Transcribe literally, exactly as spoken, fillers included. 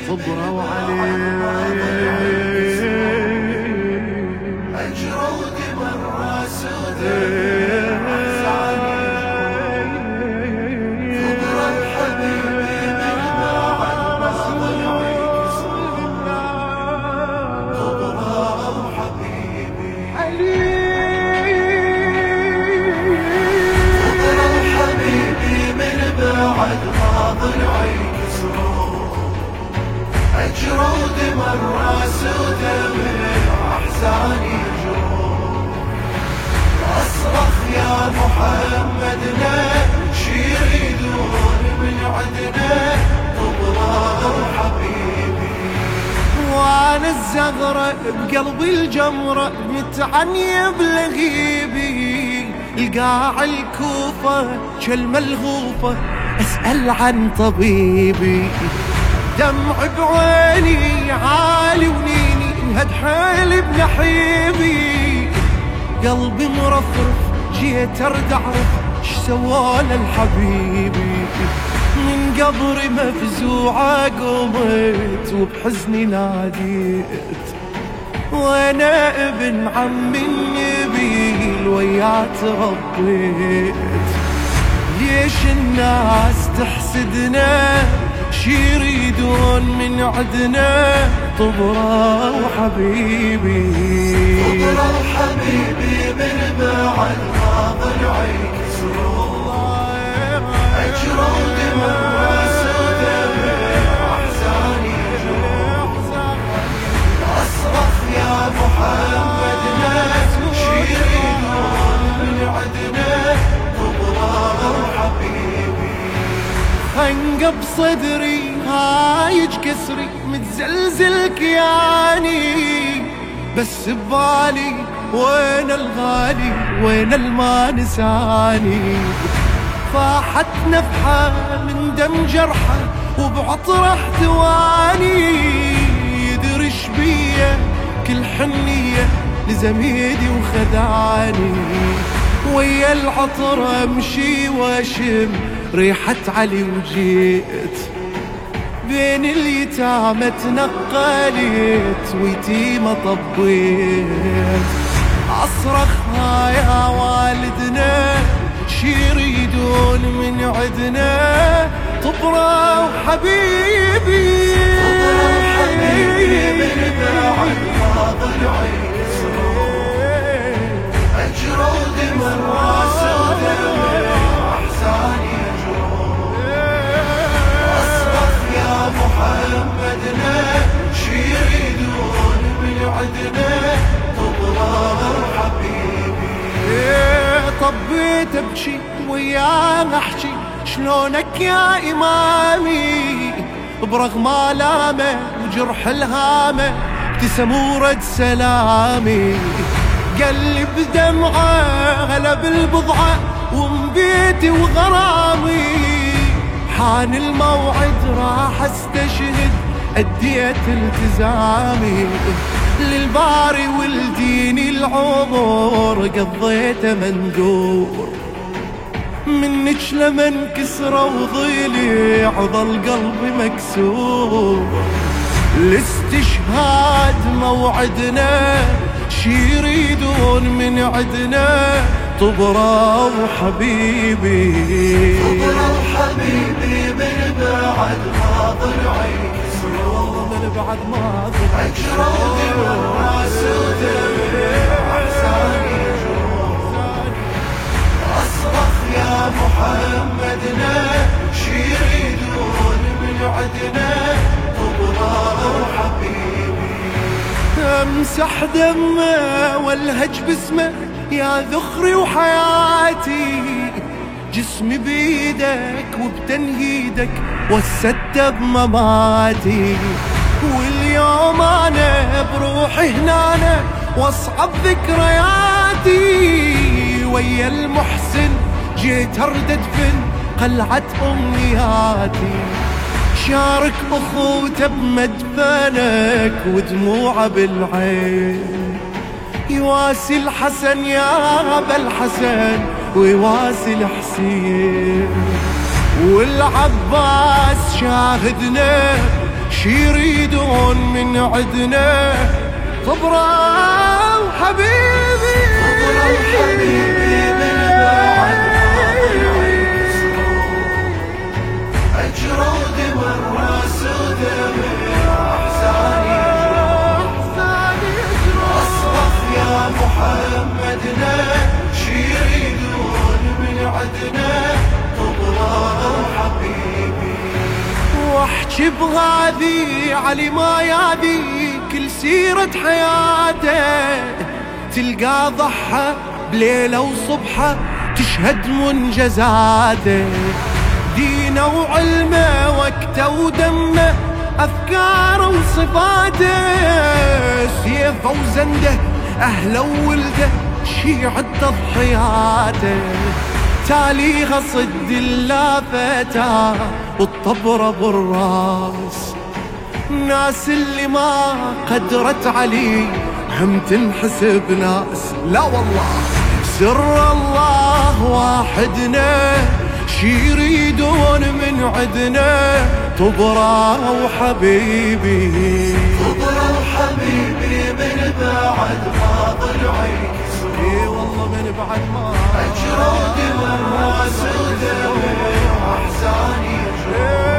صبروا عليه أجروا دم الراس أجروا دم الراس ودم الأحزان يجرون أصرخ يا محمد شي يريدون من عدنا طبرا حبيبي. وانا الزغرة بقلبي الجمرة متعني بلغيبي القاع الكوفة كلمة الغوفة اسأل عن طبيبي. دمع بعيني عالي ونيني انهد حيلي بنحيبي قلبي مرفرف جيت ارد اعرف ايش سوانا الحبيبي. من قبري مفزوعة قمت وبحزني ناديت وانا ابن عم النبيل وياه تربيت. ليش الناس تحسدنا شي يريدون من عدنا طبرا وحبيبي. طبرا وحبيبي من بعد ما ضلعي كسرون أجروا دم الراس ودم الأحزان يجرون أصرخ يا محمد شي يريدون من عدنا طبرا وحبيبي. خنقة بصدري هايج كسري متزلزل كياني بس ببالي وين الغالي وين الما نساني. فاحت نفحة من دم جرحة وبعطر احتواني يدرش بيا كل حنية لزميدي وخدعني. ويا العطر امشي واشم ريحة علي وجيت بين اليتامى تنقلت ويتيمة طبيت. أصرخ ها يا والدنا شي يريدون من عدنا طبرا وحبيبي. طبرا وحبيبي من بعد ما ضلعي كسرون أجروا دم الراس ودم الأحزان يجرون أصرخ يا محمد شي يريدون من عدنا طبرا وحبيبي. طبيت ابكي وياه احكي شلونك يا امامي برغم الامه وجرح الهامه ابتسم ورد سلامي. قلب دمعه هلا بالبضعه ومن بيتي وغرامي حان الموعد راح استشهد اديت التزامي. للباري والدين العمر قضيته مندور منك لما انكسر وضلع ظل قلبي مكسور. الاستشهاد موعدنا شي يريدون من عدنا طبرا وحبيبي. طبرا وحبيبي من بعد ما ضلعي كسرون من بعد ما ضلعي أجروا دم الراس ودم الأحزان يجرون أصرخ يا محمد شي يريدون من عدنا طبرا وحبيبي. امسح دمه والهج باسمه يا ذخري وحياتي جسمي بيدك وبتنهيدك وسدت بمماتي. واليوم انا بروحي هنا واصعب ذكرياتي ويا المحسن جيت ارد ادفن قلعة امنياتي. شارك اخوته بمدفنك ودموعه بالعين يواسي الحسن يا ابا الحسن ويواسي الحسين. والعباس شاهدنا شي يريدون من عدنا؟ طبرة وحبيبي طبرة وحبيبي من بعد ما ضلعي كسروا، أجرود من راس ودمع أحزاني يجروا. أصرخ يا محمدنا شي يريدون من عدنا؟ طبرة وحبيبي. واحكي بغاذي علي ما ياذي كل سيرة حياته، تلقى ضحى بليلة وصبحة تشهد منجزاته، دينه وعلمه وقته ودمه أفكاره وصفاته، سيفه وزنده أهله وولده شي عد تضحياته، تاليها صد اللافته والطبرة بالراس، ناس اللي ما قدرت علي هم تنحسب ناس. لا والله سر الله واحدنا شي يريدون من عدنا؟ طبرة وحبيبي طبرة وحبيبي من بعد ما ضلعي كسروا، اي والله من بعد ما أجرود من راس ودمع أحزاني يجروا.